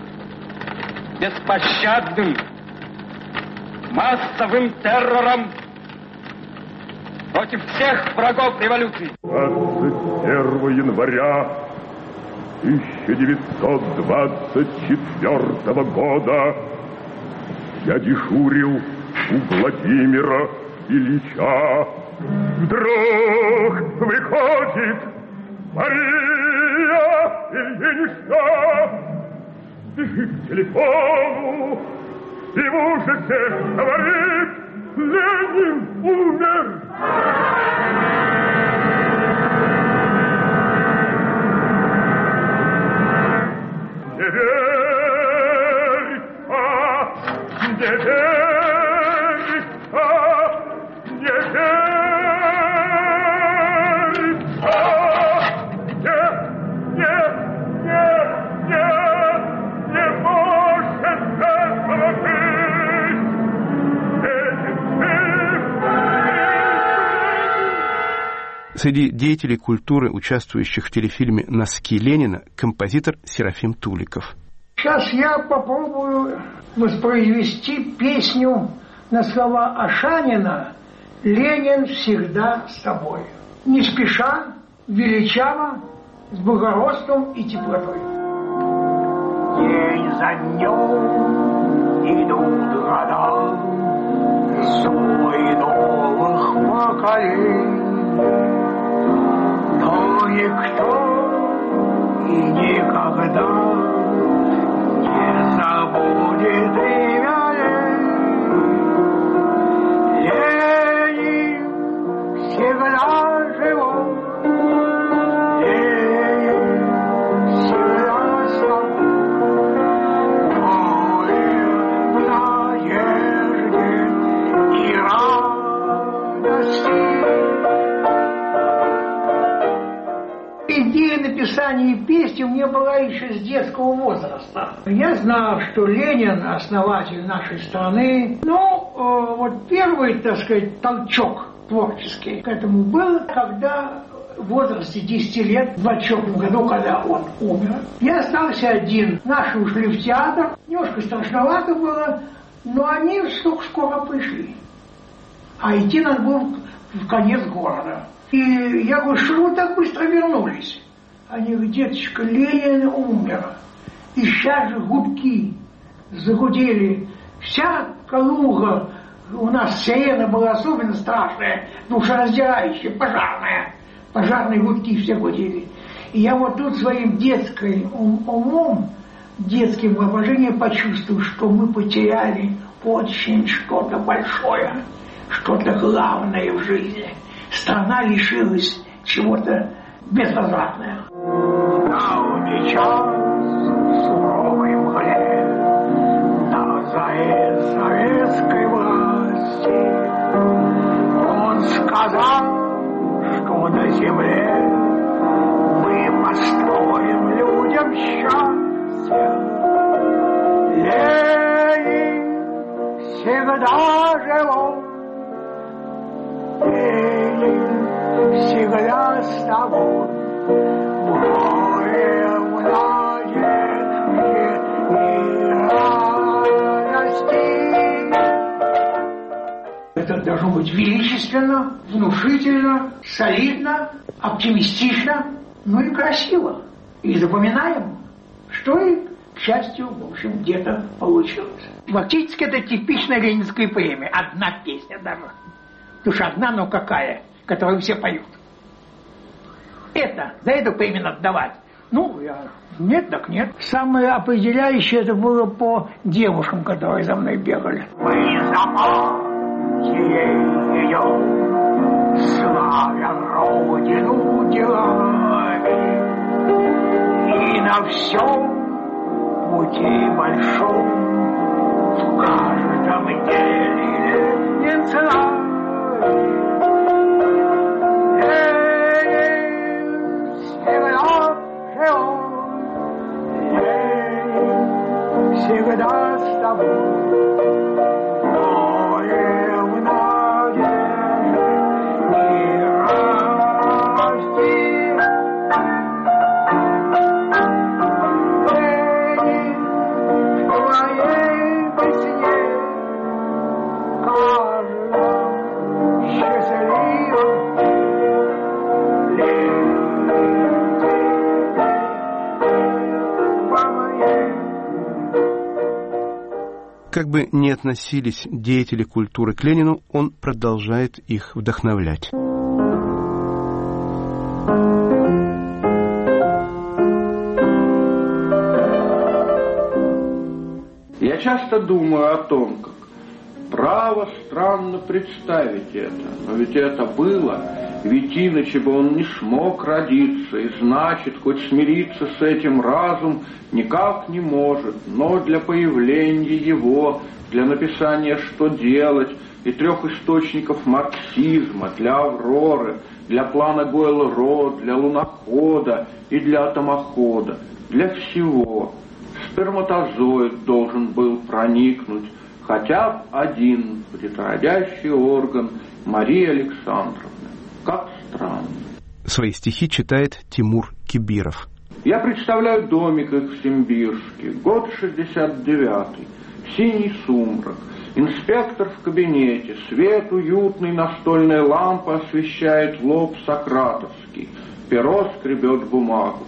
беспощадным массовым террором против всех врагов революции. двадцать первого января тысяча девятьсот двадцать четвёртого года я дежурил у Владимира Ильича. Вдруг выходит Мария Ильинична, бежит к телефону и в ужасе говорит: Ленин умер. Не верь, а, не верь, а, не верь. Среди деятелей культуры, участвующих в телефильме «Носки Ленина», композитор Серафим Туликов. Сейчас я попробую воспроизвести песню на слова Ашанина «Ленин всегда с тобой». Не спеша, величаво, с благородством и теплотой. День за днем идут года, зои новых поколений. Но никто и никогда не забудет имя Ленин. Ленин всегда живой, Ленин всегда с тобой, полен надежде и радости. Идея написания песни у меня была еще с детского возраста. Я знал, что Ленин основатель нашей страны. Но э, вот первый, так сказать, толчок творческий к этому был, когда в возрасте десяти лет, в двадцать четвёртом году, когда он умер, я остался один. Наши ушли в театр, немножко страшновато было, но они только скоро пришли. А идти надо было в конец города. И я говорю, что вы так быстро вернулись? Они говорят: деточка, Ленин умер. И сейчас же гудки загудели. Вся Калуга, у нас сирена была особенно страшная, душераздирающая, пожарная. Пожарные гудки все гудели. И я вот тут своим детским умом, детским воображением почувствовал, что мы потеряли очень что-то большое, что-то главное в жизни. Страна лишилась чего-то безвозвратного. Давний час в суровой мгле, на заре советской власти, он сказал, что на земле мы построим людям счастье. Ленин всегда живой, Ленин всегда с тобой, полем надежде и радости. Это должно быть величественно, внушительно, солидно, оптимистично, ну и красиво, и запоминаемо, что и, к счастью, в общем, где-то получилось. Фактически это типичная ленинская премия, одна песня даже. Потому что одна, но какая, которую все поют. Это, за эту премию надо давать. Ну, я, нет, так нет. Самое определяющее это было по девушкам, которые за мной бегали. Мы запомните ее, славя Родину делами, и на всем пути большом, в каждом деле Всегда с тобой. Как бы ни относились деятели культуры к Ленину, он продолжает их вдохновлять. Я часто думаю о том, как право странно представить это, но ведь это было, ведь иначе бы он не смог родиться, и значит, хоть смириться с этим разум никак не может, но для появления его, для написания «Что делать» и трех источников марксизма, для «Авроры», для плана Гойл-Ро, для лунохода и для атомохода, для всего сперматозоид должен был проникнуть хотя бы один в детородящий орган Марии Александровны. Как странно. Свои стихи читает Тимур Кибиров. Я представляю домик их в Симбирске, год шестьдесят девятый, синий сумрак, инспектор в кабинете, свет уютный настольной лампы освещает лоб сократовский, перо скребет бумагу.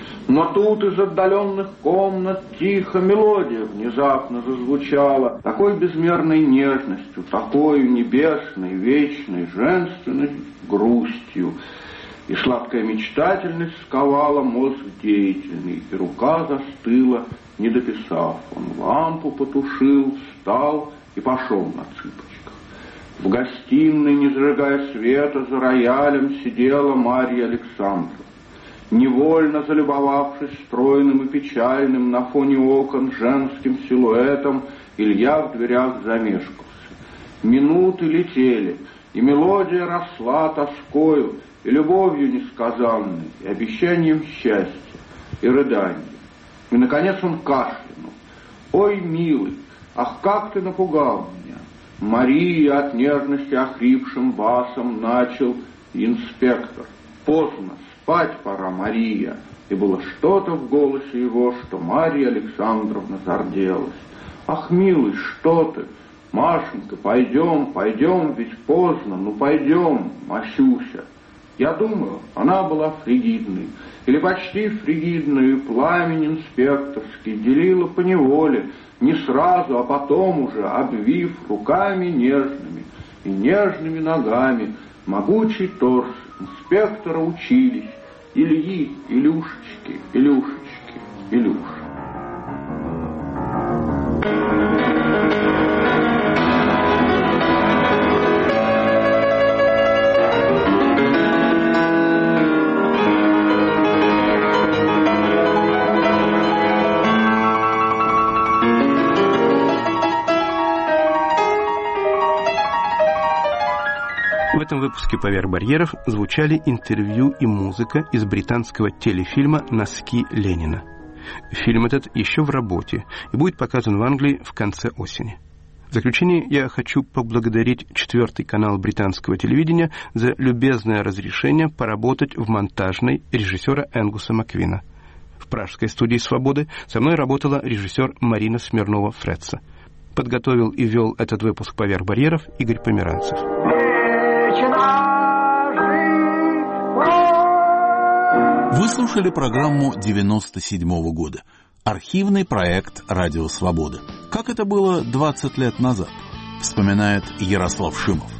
Но тут из отдаленных комнат тихо мелодия внезапно зазвучала, такой безмерной нежностью, такой небесной, вечной, женственной грустью. И сладкая мечтательность сковала мозг деятельный, и рука застыла, не дописав. Он лампу потушил, встал и пошел на цыпочках. В гостиной, не зажигая света, за роялем сидела Марья Александровна. Невольно залюбовавшись стройным и печальным на фоне окон женским силуэтом, Илья в дверях замешкался. Минуты летели, и мелодия росла тоскою, и любовью несказанной, и обещанием счастья, и рыданием. И, наконец, он кашлянул. «Ой, милый, ах, как ты напугал меня!» Мария от нежности охрипшим басом начал инспектор. «Поздно, спать пора, Мария!» И было что-то в голосе его, что Марья Александровна зарделась. «Ах, милый, что ты? Машенька, пойдем, пойдем, ведь поздно, ну пойдем, Масюся!» Я думаю, она была фригидной, или почти фригидной, и пламень инспекторский делила поневоле, не сразу, а потом уже, обвив руками нежными и нежными ногами могучий торс инспектора училищ, Ильи, Илюшечки, Илюшечки, Илюша. В этом выпуске «Поверх барьеров» звучали интервью и музыка из британского телефильма «Носки Ленина». Фильм этот еще в работе и будет показан в Англии в конце осени. В заключение я хочу поблагодарить четвертый канал британского телевидения за любезное разрешение поработать в монтажной режиссера Энгуса Маквина. В пражской студии «Свободы» со мной работала режиссер Марина Смирнова-Фретца. Подготовил и вел этот выпуск «Поверх барьеров» Игорь Померанцев. Вы слушали программу девяносто седьмого года. Архивный проект «Радио Свобода». Как это было двадцать лет назад, вспоминает Ярослав Шимов.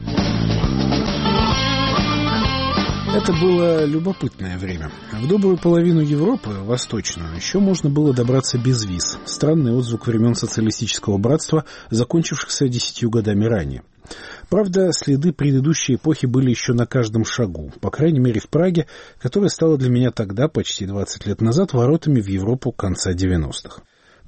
Это было любопытное время. В добрую половину Европы, восточную, еще можно было добраться без виз. Странный отзвук времен социалистического братства, закончившихся десятью годами ранее. Правда, следы предыдущей эпохи были еще на каждом шагу, по крайней мере в Праге, которая стала для меня тогда, почти двадцать лет назад, воротами в Европу конца девяностых.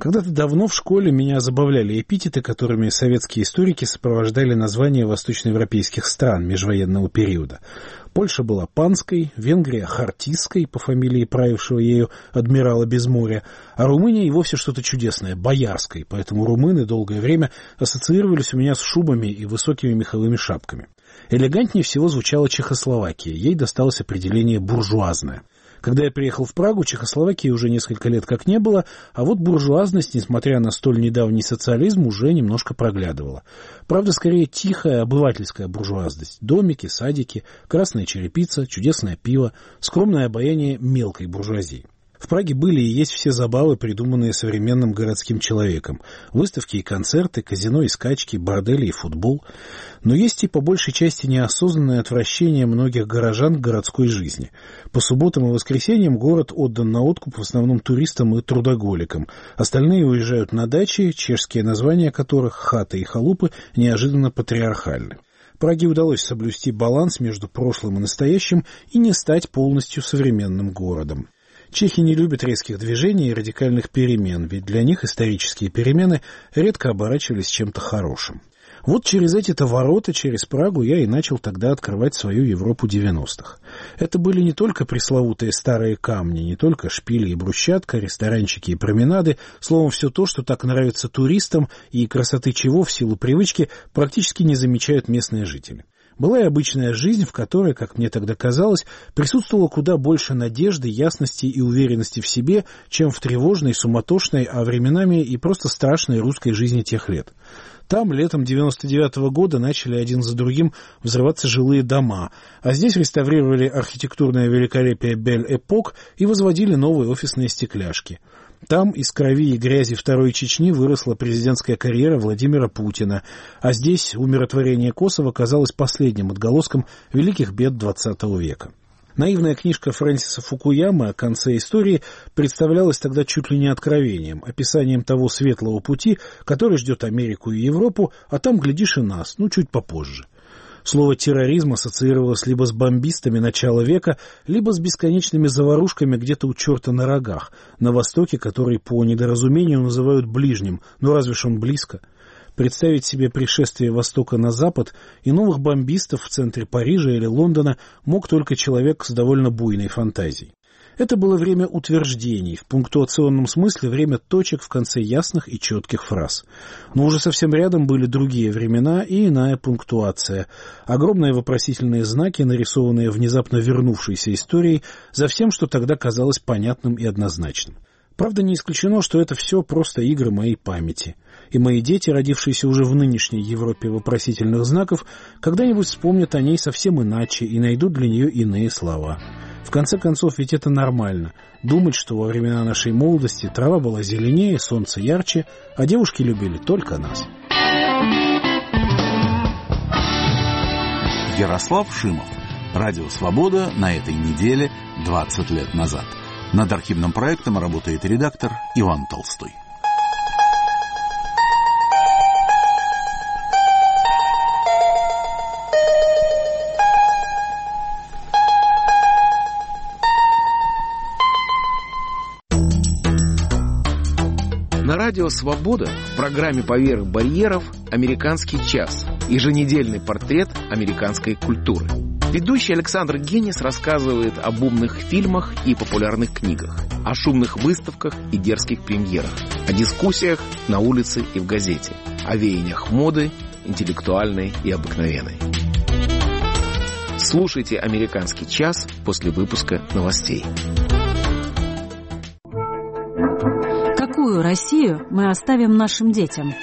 Когда-то давно в школе меня забавляли эпитеты, которыми советские историки сопровождали названия восточноевропейских стран межвоенного периода. Польша была панской, Венгрия — хартистской, по фамилии правившего ею адмирала Безморья, а Румыния и вовсе что-то чудесное — боярской, поэтому румыны долгое время ассоциировались у меня с шубами и высокими меховыми шапками. Элегантнее всего звучала Чехословакия, ей досталось определение «буржуазная». Когда я приехал в Прагу, Чехословакии уже несколько лет как не было, а вот буржуазность, несмотря на столь недавний социализм, уже немножко проглядывала. Правда, скорее тихая обывательская буржуазность. Домики, садики, красная черепица, чудесное пиво, скромное обаяние мелкой буржуазии. В Праге были и есть все забавы, придуманные современным городским человеком. Выставки и концерты, казино и скачки, бордели и футбол. Но есть и по большей части неосознанное отвращение многих горожан к городской жизни. По субботам и воскресеньям город отдан на откуп в основном туристам и трудоголикам. Остальные уезжают на дачи, чешские названия которых, хаты и халупы, неожиданно патриархальны. Праге удалось соблюсти баланс между прошлым и настоящим и не стать полностью современным городом. Чехи не любят резких движений и радикальных перемен, ведь для них исторические перемены редко оборачивались чем-то хорошим. Вот через эти-то ворота, через Прагу, я и начал тогда открывать свою Европу девяностых. Это были не только пресловутые старые камни, не только шпили и брусчатка, ресторанчики и променады, словом, все то, что так нравится туристам и красоты чего в силу привычки практически не замечают местные жители. Была и обычная жизнь, в которой, как мне тогда казалось, присутствовало куда больше надежды, ясности и уверенности в себе, чем в тревожной, суматошной, а временами и просто страшной русской жизни тех лет. Там летом девяносто девятого года начали один за другим взрываться жилые дома, а здесь реставрировали архитектурное великолепие Бель-Эпок и возводили новые офисные стекляшки. Там из крови и грязи Второй Чечни выросла президентская карьера Владимира Путина, а здесь умиротворение Косово казалось последним отголоском великих бед двадцатого века. Наивная книжка Фрэнсиса Фукуямы о конце истории представлялась тогда чуть ли не откровением, описанием того светлого пути, который ждет Америку и Европу, а там, глядишь, и нас, ну, чуть попозже. Слово «терроризм» ассоциировалось либо с бомбистами начала века, либо с бесконечными заварушками где-то у черта на рогах, на востоке, который по недоразумению называют ближним, но разве ж он близко? Представить себе пришествие Востока на Запад и новых бомбистов в центре Парижа или Лондона мог только человек с довольно буйной фантазией. Это было время утверждений, в пунктуационном смысле время точек в конце ясных и четких фраз. Но уже совсем рядом были другие времена и иная пунктуация. Огромные вопросительные знаки, нарисованные внезапно вернувшейся историей, за всем, что тогда казалось понятным и однозначным. Правда, не исключено, что это все просто игры моей памяти. И мои дети, родившиеся уже в нынешней Европе вопросительных знаков, когда-нибудь вспомнят о ней совсем иначе и найдут для нее иные слова. В конце концов, ведь это нормально. Думать, что во времена нашей молодости трава была зеленее, солнце ярче, а девушки любили только нас. Ярослав Шимов. Радио «Свобода» на этой неделе двадцать лет назад. Над архивным проектом работает редактор Иван Толстой. На радио «Свобода» в программе «Поверх барьеров» «Американский час» – еженедельный портрет американской культуры. Ведущий Александр Генис рассказывает об умных фильмах и популярных книгах, о шумных выставках и дерзких премьерах, о дискуссиях на улице и в газете, о веяниях моды, интеллектуальной и обыкновенной. Слушайте «Американский час» после выпуска новостей. Какую Россию мы оставим нашим детям?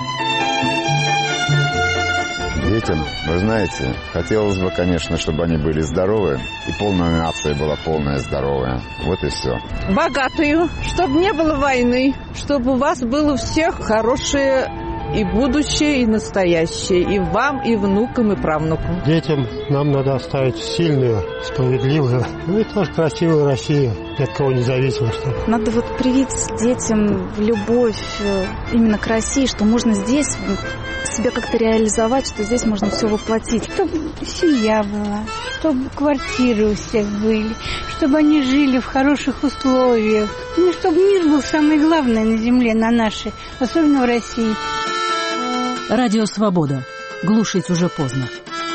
Детям, вы знаете, хотелось бы, конечно, чтобы они были здоровы, и полная нация была полная здоровая. Вот и все. Богатую, чтобы не было войны, чтобы у вас было у всех хорошее и будущее, и настоящее, и вам, и внукам, и правнукам. Детям нам надо оставить сильную, справедливую, ну и тоже красивую Россию, ни от кого не зависимо. Надо вот привить детям любовь именно к России, что можно здесь себя как-то реализовать, что здесь можно все воплотить. Чтобы семья была, чтобы квартиры у всех были, чтобы они жили в хороших условиях. Ну, чтобы мир был самое главное на земле, на нашей, особенно в России. Радио «Свобода». Глушить уже поздно.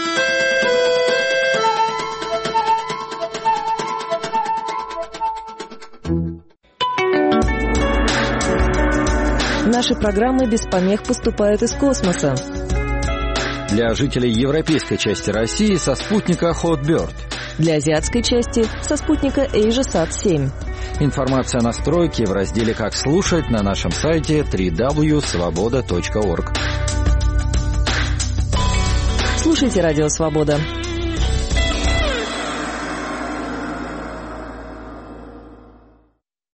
Наши программы без помех поступают из космоса. Для жителей европейской части России со спутника Hotbird. Для азиатской части со спутника AsiaSat семь. Информация о настройке в разделе «Как слушать» на нашем сайте дабл-ю дабл ю дабл ю точка свобода точка орг. Слушайте «Радио Свобода».